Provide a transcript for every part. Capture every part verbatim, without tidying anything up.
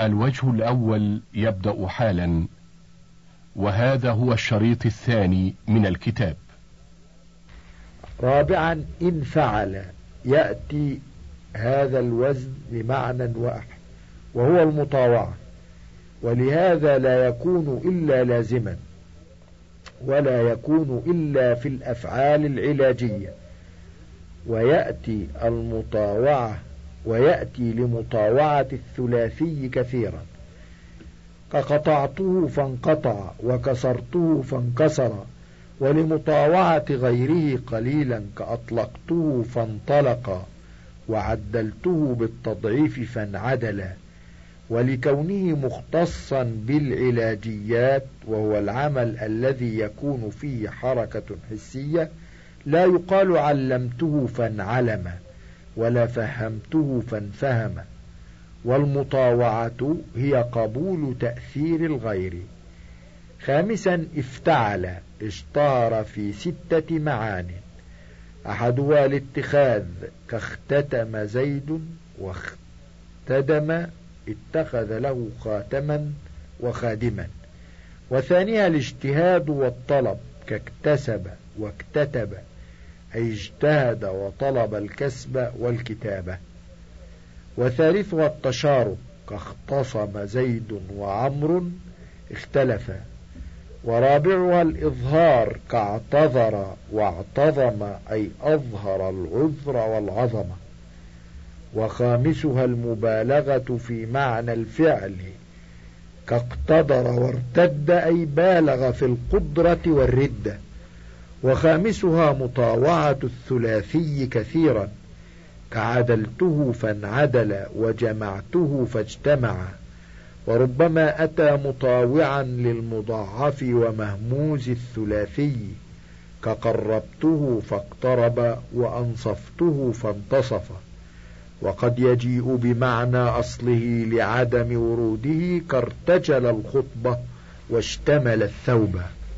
الوجه الأول يبدأ حالا، وهذا هو الشريط الثاني من الكتاب. رابعا، إن فعل يأتي هذا الوزن بمعنى واحد وهو المطاوعة، ولهذا لا يكون إلا لازما، ولا يكون إلا في الأفعال العلاجية، ويأتي المطاوعة ويأتي لمطاوعة الثلاثي كثيرا، كقطعته فانقطع وكسرته فانكسر، ولمطاوعة غيره قليلا كأطلقته فانطلق وعدلته بالتضعيف فانعدل، ولكونه مختصا بالعلاجيات وهو العمل الذي يكون فيه حركة حسية، لا يقال علمته فانعلم ولا فهمته فانفهم. والمطاوعة هي قبول تأثير الغير. خامسا، افتعل اشتهر في ستة معان، أحدها الاتخاذ، كاختتم زيد واختدم اتخذ له خاتما وخادما. وثانيها الاجتهاد والطلب، كاكتسب واكتتب، أي اجتهد وطلب الكسب والكتابة. وثالثها التشارك، كاختصم زيد وعمر اختلفا. ورابعها الإظهار، كاعتذر واعتظم، أي أظهر العذر والعظمة. وخامسها المبالغة في معنى الفعل، كاقتدر وارتد، أي بالغ في القدرة والردة. وخامسها مطاوعة الثلاثي كثيرا، كعدلته فانعدل وجمعته فاجتمع. وربما أتى مطاوعا للمضاعف ومهموز الثلاثي، كقربته فاقترب وأنصفته فانتصف. وقد يجيء بمعنى أصله لعدم وروده، كارتجل الخطبة واشتمل الثوب.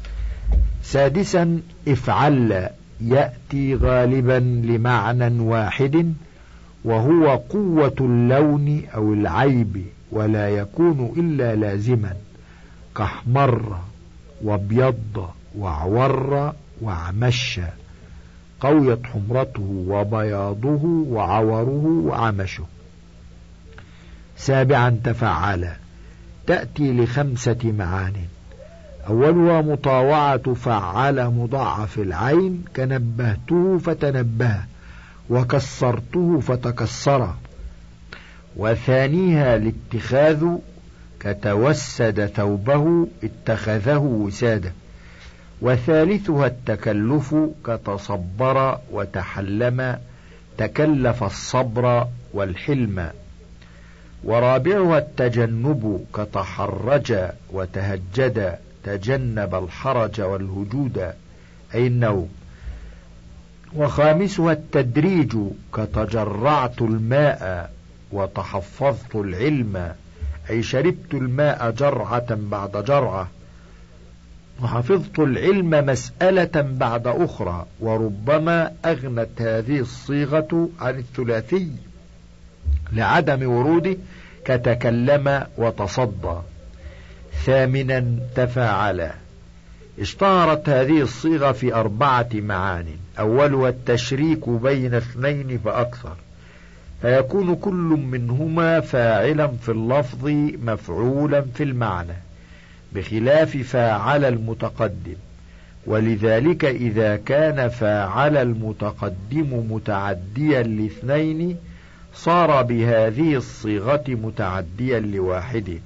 سادسا، افعل يأتي غالبا لمعنى واحد وهو قوة اللون أو العيب، ولا يكون إلا لازما، كاحمر وابيض وعور وعمش، قويت حمرته وبياضه وعوره وعمشه. سابعا، تفعل تأتي لخمسة معان، أولها مطاوعة فعل مضاعف العين، كنبهته فتنبه وكسرته فتكسر. وثانيها الاتخاذ، كتوسد ثوبه اتخذه وساده. وثالثها التكلف، كتصبر وتحلم تكلف الصبر والحلم. ورابعها التجنب، كتحرج وتهجد تجنب الحرج والهجود، أي النوم. وخامسها التدريج، كتجرعت الماء وتحفظت العلم، أي شربت الماء جرعة بعد جرعة، وحفظت العلم مسألة بعد أخرى. وربما أغنت هذه الصيغة عن الثلاثي لعدم وروده، كتكلم وتصدى. ثامنا، تفاعل اشتهرت هذه الصيغة في أربعة معان، أولها التشريك بين اثنين فأكثر، فيكون كل منهما فاعلا في اللفظ مفعولا في المعنى، بخلاف فاعل المتقدم. ولذلك إذا كان فاعل المتقدم متعديا لاثنين، صار بهذه الصيغة متعديا لواحد،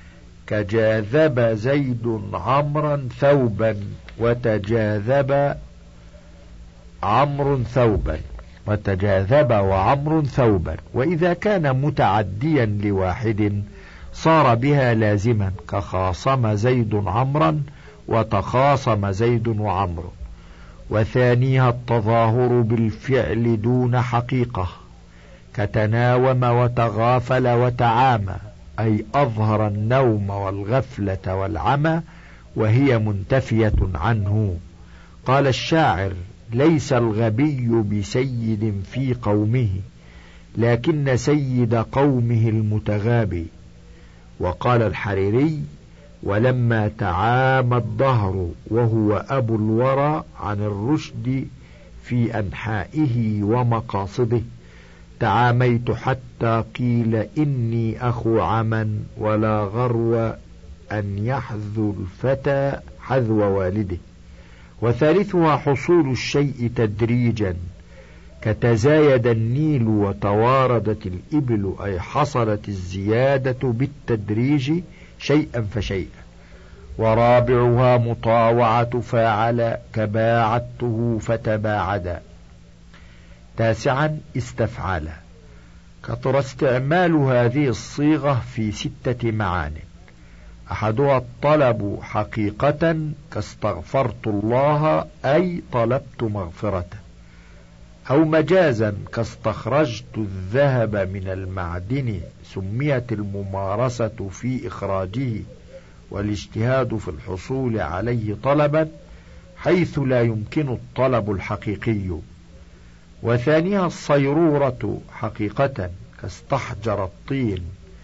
كجاذب زيد عمرا ثوبا وتجاذب عمرو ثوبا، وتجاذب وعمر ثوبا. وإذا كان متعديا لواحد صار بها لازما، كخاصم زيد عمرا وتخاصم زيد وعمر. وثانيها التظاهر بالفعل دون حقيقة، كتناوم وتغافل وتعامى، أي أظهر النوم والغفلة والعمى وهي منتفية عنه. قال الشاعر: ليس الغبي بسيد في قومه، لكن سيد قومه المتغابي. وقال الحريري: ولما تعامى الدهر وهو أبو الورى عن الرشد في أنحائه ومقاصده، تعاميت حتى قيل إني أخو عمى، ولا غرو أن يحذو الفتى حذو والده. وثالثها حصول الشيء تدريجا، كتزايد النيل وتواردت الإبل، أي حصلت الزيادة بالتدريج شيئا فشيئا. ورابعها مطاوعة فاعل، كباعدته فتباعدا. تاسعا استفعال. كثر استعمال هذه الصيغة في ستة معان: أحدها الطلب حقيقة، كاستغفرت الله أي طلبت مغفرته، أو مجازا كاستخرجت الذهب من المعدن، سميت الممارسة في إخراجه والاجتهاد في الحصول عليه طلبا، حيث لا يمكن الطلب الحقيقي. وثانيها الصيرورة حقيقة، كاستحجر الطين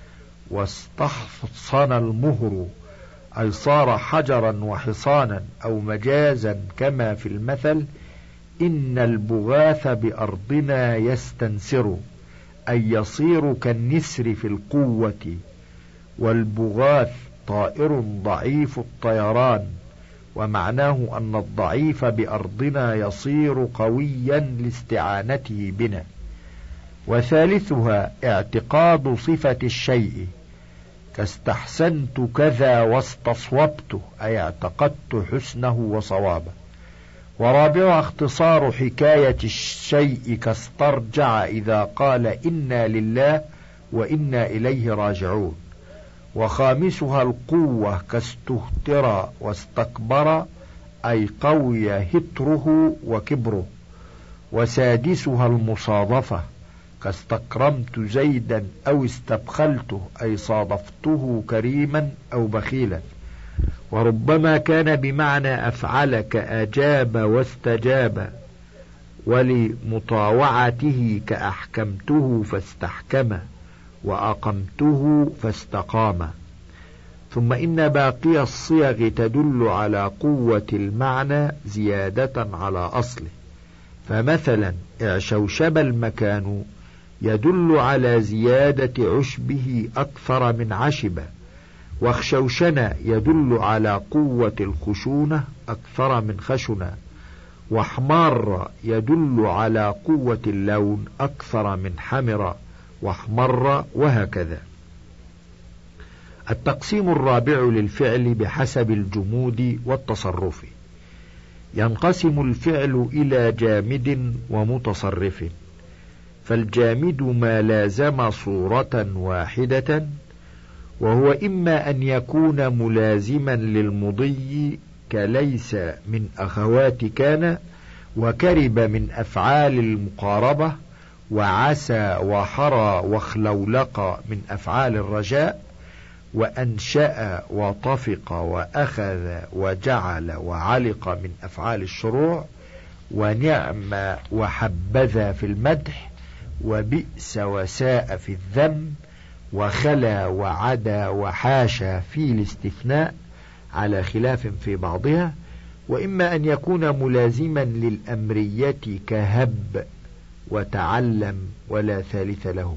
واستحصن المهر، أي صار حجرا وحصانا، أو مجازا كما في المثل: إن البغاث بأرضنا يستنسر، أي يصير كالنسر في القوة. والبغاث طائر ضعيف الطيران، ومعناه أن الضعيف بأرضنا يصير قويا لاستعانته بنا. وثالثها اعتقاد صفة الشيء، كاستحسنت كذا واستصوبته، أي اعتقدت حسنه وصوابه. ورابعها اختصار حكاية الشيء، كاسترجع إذا قال إنا لله وإنا إليه راجعون. وخامسها القوة، كاستهتر واستكبر، أي قوي هتره وكبره. وسادسها المصادفة، كاستكرمت زيدا أو استبخلته، أي صادفته كريما أو بخيلا. وربما كان بمعنى أفعل، كأجاب واستجاب. ولمطاوعته كأحكمته فاستحكم، وأقمته فاستقام. ثم إن باقي الصيغ تدل على قوة المعنى زيادة على أصله. فمثلا اعشوشب المكان يدل على زيادة عشبه أكثر من عشبة، واخشوشن يدل على قوة الخشونة أكثر من خشنة، واحمر يدل على قوة اللون أكثر من حمر واحمر، وهكذا. التقسيم الرابع للفعل بحسب الجمود والتصرف. ينقسم الفعل إلى جامد ومتصرف. فالجامد ما لازم صورة واحدة، وهو إما أن يكون ملازما للمضي، كليس من أخوات كان، وكرب من أفعال المقاربة، وعسى وحرى وخلولق من أفعال الرجاء، وأنشأ وطفق وأخذ وجعل وعلق من أفعال الشروع، ونعم وحبذا في المدح، وبئس وساء في الذم، وخلا وعدا وحاشا في الاستثناء، على خلاف في بعضها. وإما أن يكون ملازما للأمرية، كهب وتعلم، ولا ثالث لهما.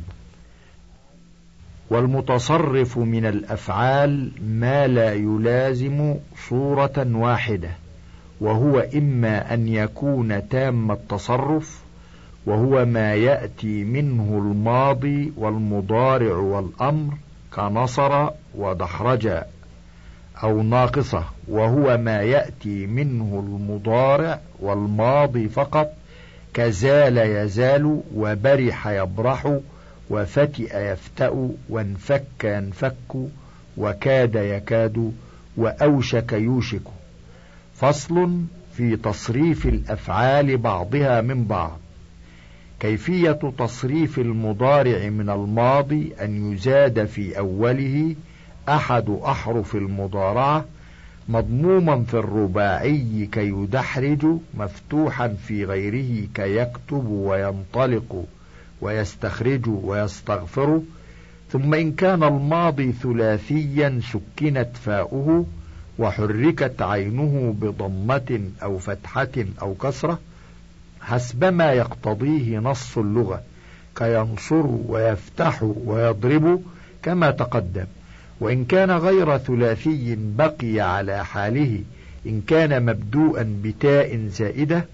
والمتصرف من الأفعال ما لا يلازم صورة واحدة، وهو إما أن يكون تام التصرف، وهو ما يأتي منه الماضي والمضارع والأمر، كنصر ودحرج، أو ناقصة، وهو ما يأتي منه المضارع والماضي فقط، كزال يزال، وبرح يبرح، وفتئ يفتأ، وانفك ينفك، وكاد يكاد، وأوشك يوشك. فصل في تصريف الأفعال بعضها من بعض. كيفية تصريف المضارع من الماضي أن يزاد في أوله أحد أحرف المضارعة، مضموما في الرباعي كيدحرج، مفتوحا في غيره كيكتب وينطلق ويستخرج ويستغفر، ثم إن كان الماضي ثلاثيا سكنت فاؤه وحركت عينه بضمة أو فتحة أو كسرة حسبما يقتضيه نص اللغة، كينصر ويفتح ويضرب كما تقدم. وإن كان غير ثلاثي بقي على حاله إن كان مبدوءا بتاء زائدة،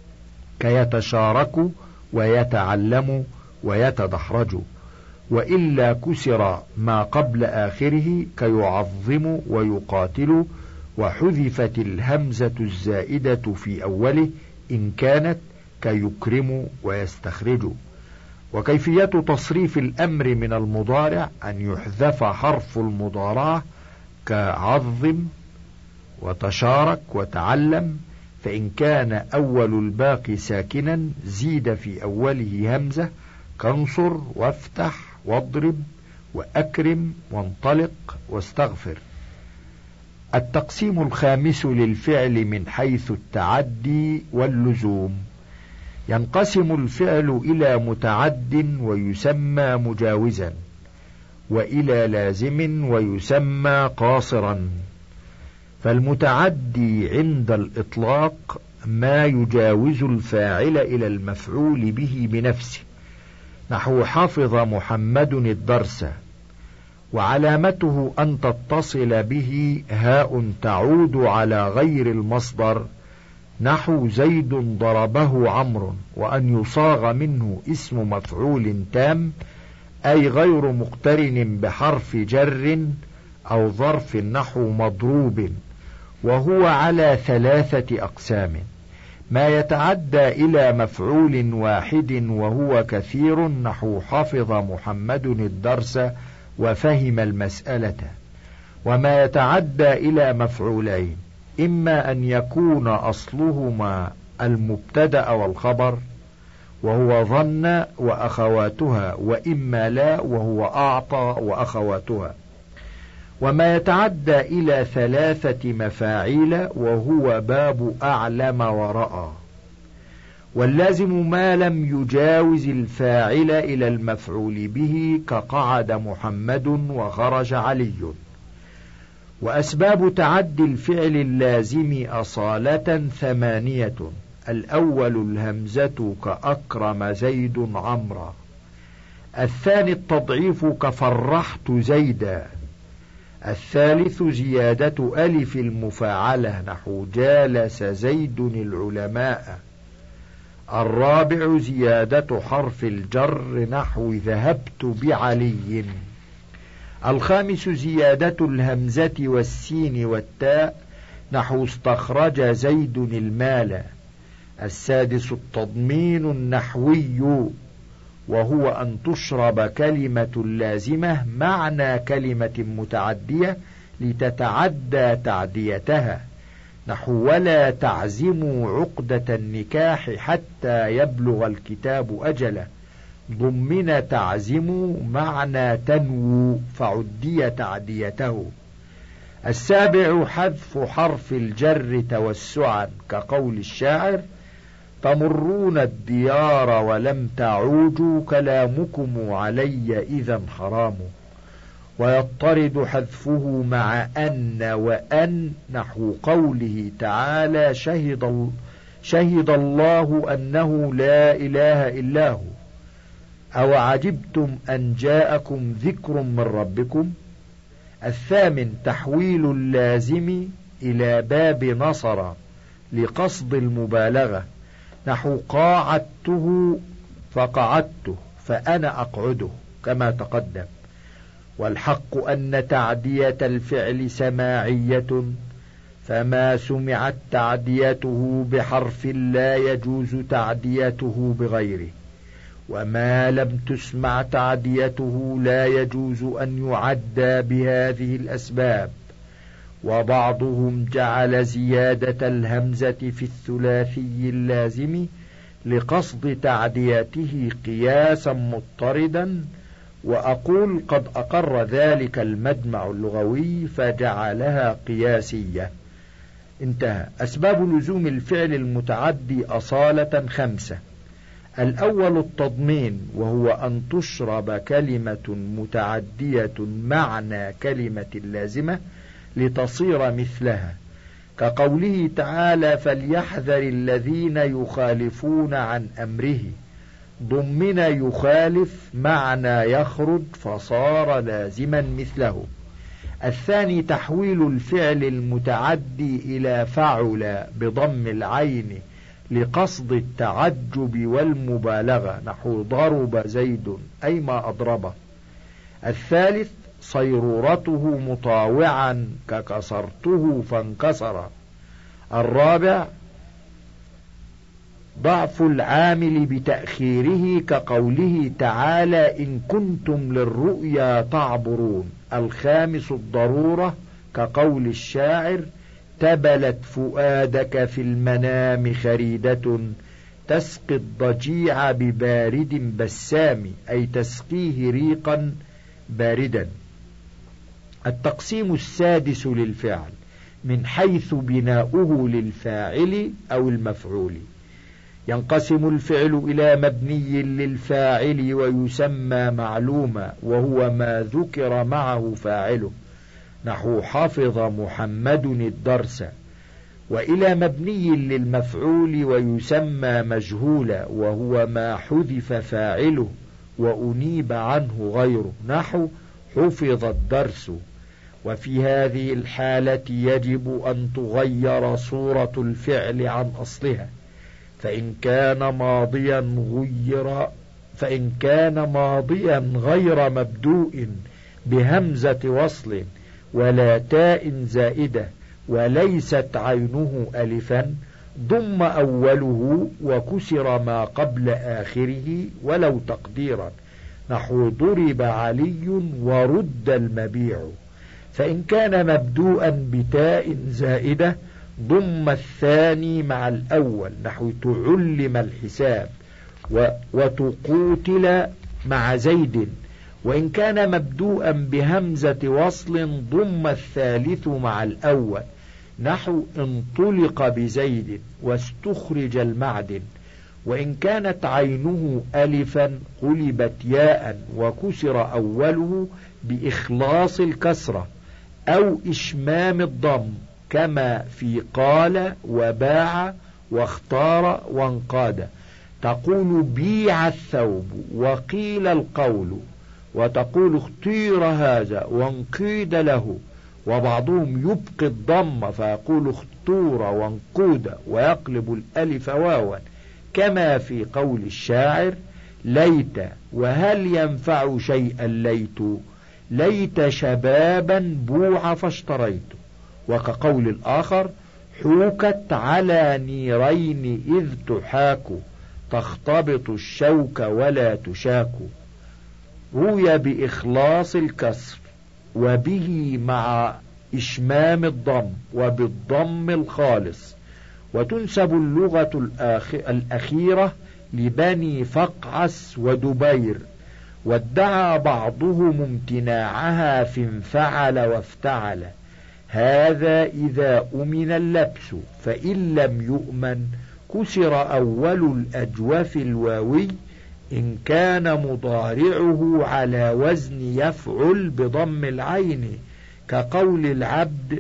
كيتشارك ويتعلم ويتدحرج، وإلا كسر ما قبل آخره كيعظم ويقاتل، وحذفت الهمزة الزائدة في أوله إن كانت كيكرم ويستخرج. وكيفية تصريف الأمر من المضارع أن يحذف حرف المضارعة كعظم وتشارك وتعلم، فإن كان أول الباقي ساكنا زيد في أوله همزة كانصر وافتح واضرب وأكرم وانطلق واستغفر. التقسيم الخامس للفعل من حيث التعدي واللزوم: ينقسم الفعل إلى متعد ويسمى مجاوزا، وإلى لازم ويسمى قاصرا. فالمتعدي عند الإطلاق ما يجاوز الفاعل إلى المفعول به بنفسه، نحو حفظ محمد الدرس، وعلامته أن تتصل به هاء تعود على غير المصدر، نحو زيد ضربه عمرو، وأن يصاغ منه اسم مفعول تام أي غير مقترن بحرف جر أو ظرف، نحو مضروب، وهو على ثلاثة أقسام: ما يتعدى إلى مفعول واحد وهو كثير، نحو حفظ محمد الدرس وفهم المسألة، وما يتعدى إلى مفعولين، إما أن يكون أصلهما المبتدأ والخبر وهو ظن وأخواتها، وإما لا وهو أعطى وأخواتها. وما يتعدى إلى ثلاثة مفاعيل وهو باب أعلم ورأى. واللازم ما لم يجاوز الفاعل إلى المفعول به، كقعد محمد وخرج علي. وأسباب تعدي الفعل اللازم أصالة ثمانية: الأول الهمزة كأكرم زيد عمرا، الثاني التضعيف كفرحت زيدا، الثالث زيادة ألف المفاعلة نحو جالس زيد العلماء، الرابع زيادة حرف الجر نحو ذهبت بعلي، الخامس زيادة الهمزة والسين والتاء نحو استخرج زيد المال، السادس التضمين النحوي وهو أن تشرب كلمة لازمة معنى كلمة متعدية لتتعدى تعديتها، نحو ولا تعزموا عقدة النكاح حتى يبلغ الكتاب أجله، ضمن تعزموا معنى تنوو فعدي تعديته. السابع حذف حرف الجر توسعا، كقول الشاعر تمرون الديار ولم تعودوا كلامكم علي إذا حرام، ويضطرد حذفه مع أن وأن نحو قوله تعالى شهد, شهد الله أنه لا إله إلا هو، أو عجبتم أن جاءكم ذكر من ربكم. الثامن تحويل اللازم إلى باب نصر لقصد المبالغة، نحو قاعدته فقعدته فأنا أقعده كما تقدم. والحق أن تعدية الفعل سماعية، فما سمعت تعديته بحرف لا يجوز تعديته بغيره، وما لم تسمع تعديته لا يجوز أن يعدى بهذه الأسباب. وبعضهم جعل زيادة الهمزة في الثلاثي اللازم لقصد تعديته قياسا مضطردا، وأقول قد أقر ذلك المجمع اللغوي فجعلها قياسية. انتهى. أسباب لزوم الفعل المتعدي أصالة خمسة: الأول التضمين، وهو أن تشرب كلمة متعدية معنى كلمة لازمة لتصير مثلها، كقوله تعالى: فليحذر الذين يخالفون عن أمره، ضمن يخالف معنى يخرج فصار لازما مثله. الثاني تحويل الفعل المتعدي إلى فعل بضم العين لقصد التعجب والمبالغة، نحو ضرب زيد أي ما أضربه. الثالث صيرورته مطاوعا ككسرته فانكسر. الرابع ضعف العامل بتأخيره، كقوله تعالى: إن كنتم للرؤيا تعبرون. الخامس الضرورة، كقول الشاعر: تبلت فؤادك في المنام خريدة تسقي الضجيع ببارد بسام، أي تسقيه ريقا باردا. التقسيم السادس للفعل من حيث بناؤه للفاعل أو المفعول. ينقسم الفعل إلى مبني للفاعل ويسمى معلوما، وهو ما ذكر معه فاعله، نحو حفظ محمد الدرس، وإلى مبني للمفعول ويسمى مجهولا، وهو ما حذف فاعله وأنيب عنه غيره، نحو حفظ الدرس. وفي هذه الحالة يجب أن تغير صورة الفعل عن أصلها، فإن كان ماضيا غير فإن كان ماضيا غير مبدوء بهمزة وصل ولا تاء زائدة وليست عينه ألفا، ضم أوله وكسر ما قبل آخره ولو تقديرا، نحو ضرب علي ورد المبيع. فإن كان مبدوءا بتاء زائدة ضم الثاني مع الأول، نحو تعلم الحساب وتقوتل مع زيد. وإن كان مبدوءا بهمزة وصل ضم الثالث مع الأول، نحو انطلق بزيد واستخرج المعدن. وإن كانت عينه ألفا قلبت ياء وكسر أوله بإخلاص الكسرة أو إشمام الضم، كما في قال وباع واختار وانقاد. تقول بيع الثوب وقيل القول، وتقول اختير هذا وانقيد له. وبعضهم يبقي الضم فيقول اختور وانقود ويقلب الألف واوا، كما في قول الشاعر: ليت وهل ينفع شيئا ليت، ليت شبابا بوع فاشتريت. وكقول الآخر: حوكت على نيرين إذ تحاك، تختبط الشوك ولا تشاك. روي بإخلاص الكسر وبه مع إشمام الضم وبالضم الخالص. وتنسب اللغة الأخيرة لبني فقعس ودبير، وادعى بعضهم امتناعها في انفعل وافتعل. هذا إذا أمن اللبس، فإن لم يؤمن كسر أول الأجوف الواوي إن كان مضارعه على وزن يفعل بضم العين، كقول العبد: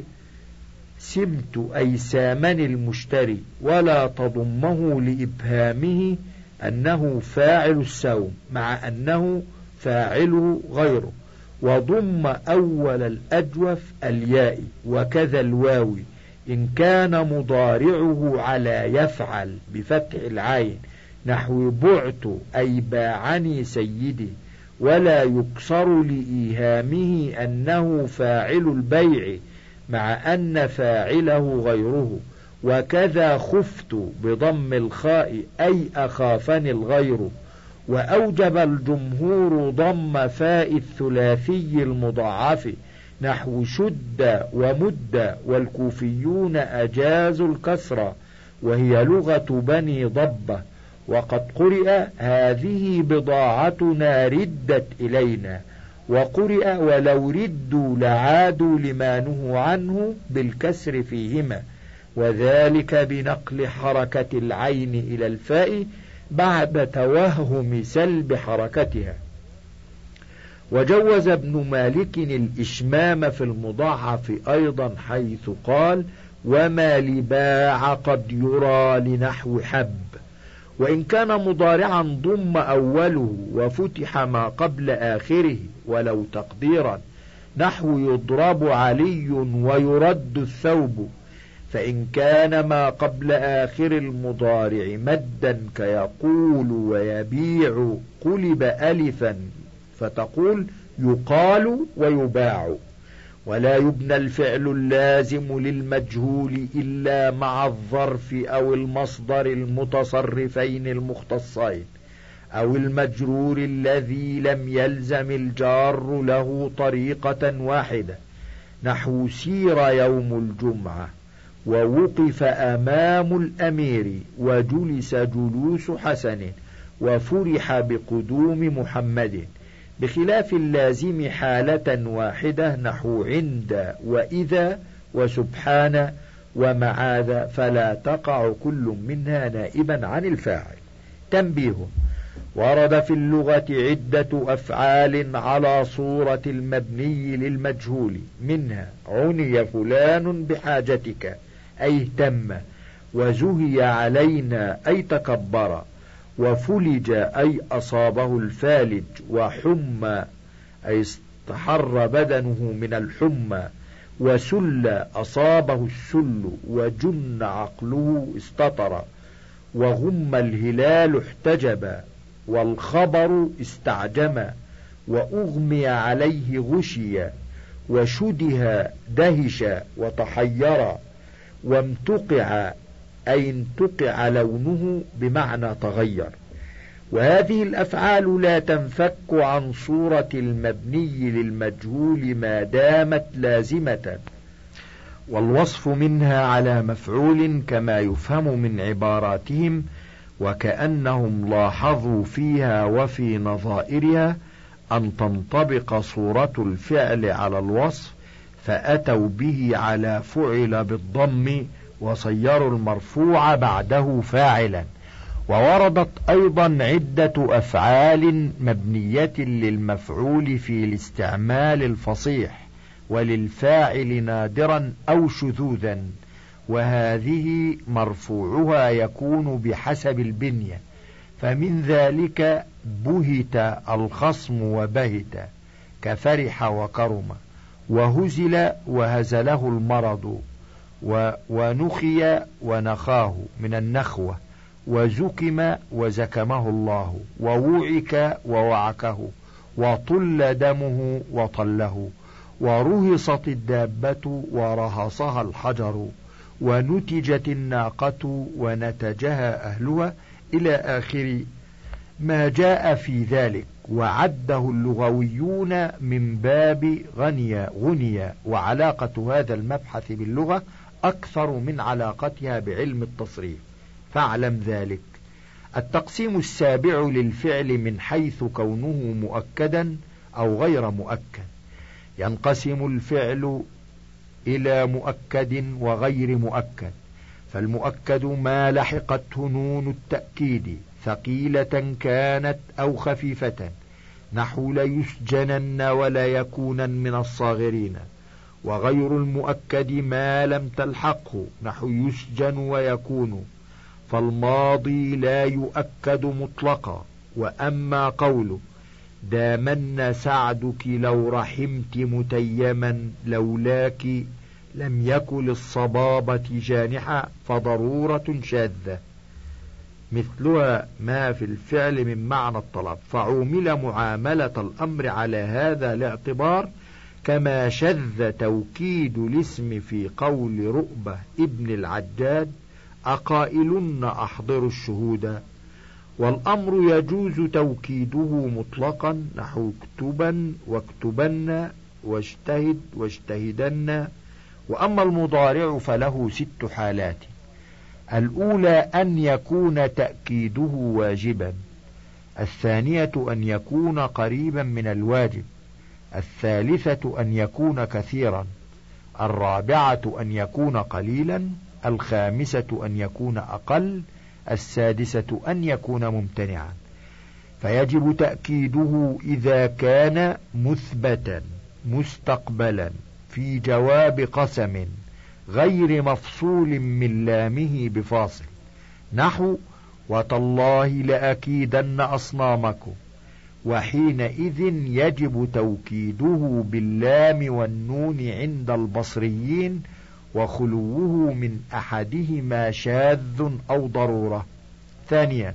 سمت أي سامني المشتري، ولا تضمه لإبهامه أنه فاعل السوم مع أنه فاعله غيره. وضم أول الأجوف الياء وكذا الواو إن كان مضارعه على يفعل بفتح العين، نحو بعت أي باعني سيدي، ولا يكسر لإيهامه أنه فاعل البيع مع أن فاعله غيره. وكذا خفت بضم الخاء أي أخافني الغير. وأوجب الجمهور ضم فاء الثلاثي المضاعف، نحو شد ومد، والكوفيون أجازوا الكسر وهي لغة بني ضبة. وقد قرئ هذه بضاعتنا ردت إلينا، وقرئ ولو ردوا لعادوا لما نهوا عنه بالكسر فيهما، وذلك بنقل حركة العين إلى الفاء بعد توهم سلب حركتها. وجوز ابن مالك الإشمام في المضاعف أيضا، حيث قال: وما لباع قد يرى لنحو حب. وإن كان مضارعا ضم أوله وفتح ما قبل آخره، ولو تقديرا نحو يضرب علي ويرد الثوب. فإن كان ما قبل آخر المضارع مدا كيقول ويبيع قلب ألفا فتقول يقال ويباع. ولا يبنى الفعل اللازم للمجهول إلا مع الظرف أو المصدر المتصرفين المختصين، أو المجرور الذي لم يلزم الجار له طريقة واحدة، نحو سير يوم الجمعة، ووقف أمام الأمير، وجلس جلوس حسن، وفرح بقدوم محمد، بخلاف اللازم حالة واحدة نحو عند وإذا وسبحان ومعاذ، فلا تقع كل منها نائبا عن الفاعل. تنبيه: ورد في اللغة عدة أفعال على صورة المبني للمجهول، منها عني فلان بحاجتك أي اهتم، وزهي علينا أي تكبر، وفلج أي أصابه الفالج، وحمى أي استحر بدنه من الحمى، وسل أصابه السل، وجن عقله استطر، وغم الهلال احتجب، والخبر استعجم، وأغمي عليه غشي، وشده دهش وتحير، وامتقع أي انتقع لونه بمعنى تغير. وهذه الأفعال لا تنفك عن صورة المبني للمجهول ما دامت لازمة، والوصف منها على مفعول كما يفهم من عباراتهم، وكأنهم لاحظوا فيها وفي نظائرها أن تنطبق صورة الفعل على الوصف، فأتوا به على فعل بالضم، وصيروا المرفوع بعده فاعلا. ووردت أيضا عدة أفعال مبنية للمفعول في الاستعمال الفصيح، وللفاعل نادرا أو شذوذا، وهذه مرفوعها يكون بحسب البنية، فمن ذلك بهت الخصم وبهت، كفرح وكرم، وهزل وهزله المرض، ونخي ونخاه من النخوة، وزكم وزكمه الله، ووعك ووعكه، وطل دمه وطله، ورهصت الدابة ورهصها الحجر، ونتجت الناقة ونتجها أهلها، إلى آخر ما جاء في ذلك. وعده اللغويون من باب غني غني، وعلاقة هذا المبحث باللغة أكثر من علاقتها بعلم التصريف، فاعلم ذلك. التقسيم السابع للفعل من حيث كونه مؤكدا أو غير مؤكد: ينقسم الفعل إلى مؤكد وغير مؤكد. فالمؤكد ما لحقته نون التأكيد ثقيلة كانت أو خفيفة، نحو ليسجنن ولا يكونن من الصاغرين. وغير المؤكد ما لم تلحقه، نحو يسجن ويكون، فالماضي لا يؤكد مطلقا. وأما قوله دامن سعدك لو رحمت متيما، لولاك لم يكن للصبابة جانحا، فضرورة شاذة، مثلها ما في الفعل من معنى الطلب، فعومل معاملة الأمر على هذا الاعتبار، كما شذ توكيد الاسم في قول رؤبة ابن العجاد: أقائلن أحضر الشهود. والأمر يجوز توكيده مطلقا، نحو اكتبا واكتبن، واجتهد واجتهدن. وأما المضارع فله ست حالات: الأولى أن يكون تأكيده واجبا، الثانية أن يكون قريبا من الواجب، الثالثة أن يكون كثيرا، الرابعة أن يكون قليلا، الخامسة أن يكون أقل، السادسة أن يكون ممتنعا، فيجب تأكيده إذا كان مثبتا مستقبلا في جواب قسم غير مفصول من لامه بفاصل، نحو وتالله لأكيدن أصنامكم، وحينئذ يجب توكيده باللام والنون عند البصريين وخلوه من أحدهما شاذ أو ضرورة. ثانيا،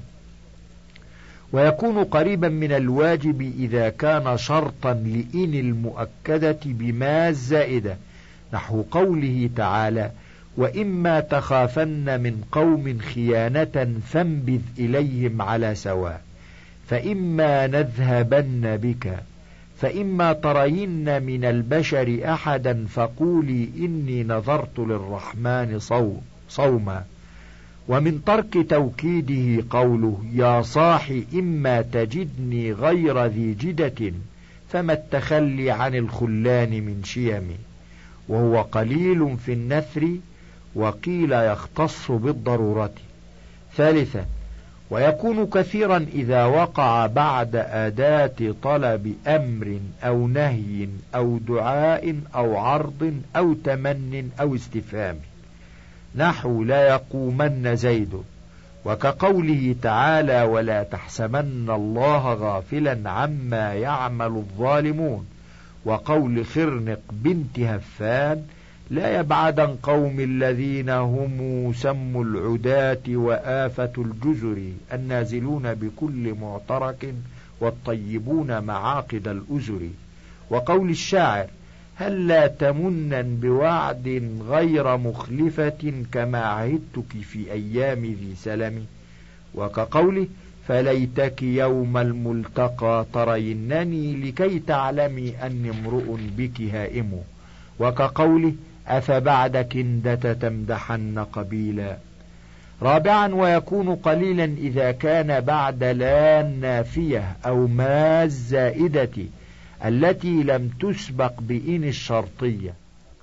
ويكون قريبا من الواجب إذا كان شرطا لإن المؤكدة بما الزائدة، نحو قوله تعالى وإما تخافن من قوم خيانة فانبذ إليهم على سواء، فإما نذهبن بك، فإما ترين من البشر أحدا فقولي إني نذرت للرحمن صوم صوما. ومن ترك توكيده قوله يا صاح إما تجدني غير ذي جدة، فما التخلي عن الخلان من شيم، وهو قليل في النثر وقيل يختص بالضرورة. ثالثا، ويكون كثيرا إذا وقع بعد أداة طلب أمر أو نهي أو دعاء أو عرض أو تمن أو استفهام، نحو لا يقومن زيد، وكقوله تعالى ولا تحسبن الله غافلا عما يعمل الظالمون، وقول خرنق بنت هفان لا يبعدن قوم الذين هم سم العداة وآفة الجزر النازلون بكل معترك والطيبون معاقد الأزر. وقول الشاعر هل لا تمنا بوعد غير مخلفة كما عهدتك في أيام ذي سلم، وكقوله فليتك يوم الملتقى ترينني لكي تعلمي أني امرؤ بك هائم، وكقوله أفبعد كندة تمدحن قبيلا. رابعا، ويكون قليلا إذا كان بعد لا النافية أو ما الزائدة التي لم تسبق بإن الشرطية،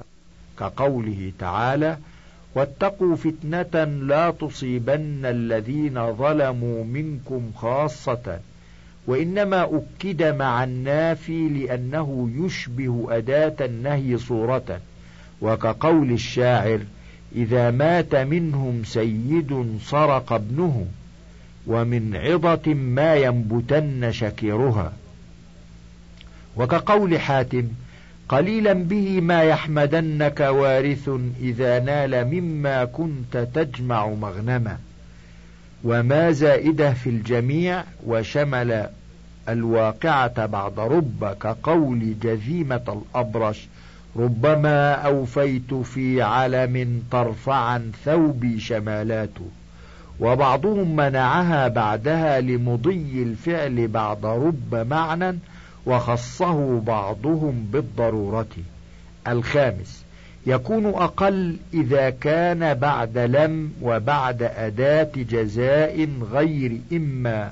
كقوله تعالى واتقوا فتنة لا تصيبن الذين ظلموا منكم خاصة، وإنما أكد مع النافي لأنه يشبه أداة النهي صورة، وكقول الشاعر إذا مات منهم سيد سرق ابنه، ومن عظة ما ينبتن شكيرها، وكقول حاتم قليلا به ما يحمدنك وارث إذا نال مما كنت تجمع مغنما. وما زائده في الجميع وشمل الواقعة بعد رب، كقول جذيمة الأبرش ربما أوفيت في علم ترفعا ثوبي شمالات، وبعضهم منعها بعدها لمضي الفعل بعد رب معنى وخصه بعضهم بالضرورة. الخامس، يكون أقل إذا كان بعد لم وبعد أداة جزاء غير إما،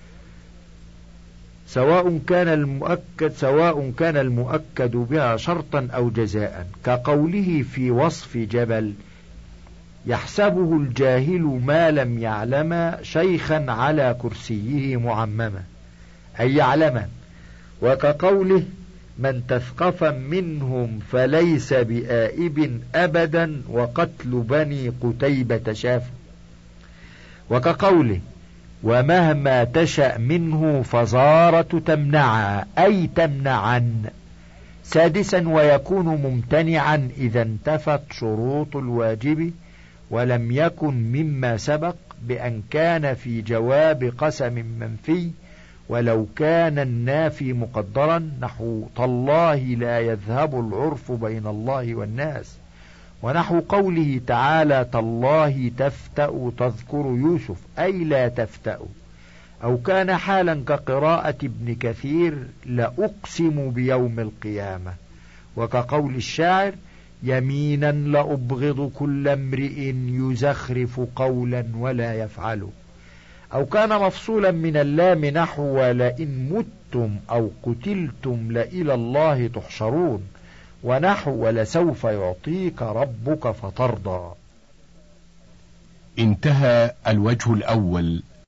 سواء كان المؤكد سواء كان المؤكد بها شرطا أو جزاء، كقوله في وصف جبل يحسبه الجاهل ما لم يعلم شيخا على كرسيه معمما، أي يعلما، وكقوله من تثقف منهم فليس بآئب أبدا وقتل بني قتيبة شاف، وكقوله ومهما تشأ منه فزارة تمنع أي تمنعا. سادسا، ويكون ممتنعا إذا انتفت شروط الواجب ولم يكن مما سبق بأن كان في جواب قسم منفي، ولو كان النافي مقدرا، نحو تالله لا يذهب العرف بين الله والناس، ونحو قوله تعالى تالله تفتأ تذكر يوسف أي لا تفتأ، أو كان حالا كقراءة ابن كثير لأقسم بيوم القيامة، وكقول الشاعر يمينا لأبغض كل امرئ يزخرف قولا ولا يفعل، أو كان مفصولا من اللام نحو ولئن متم أو قتلتم لإلى الله تحشرون، ونحو ولسوف يعطيك ربك فترضى. انتهى الوجه الأول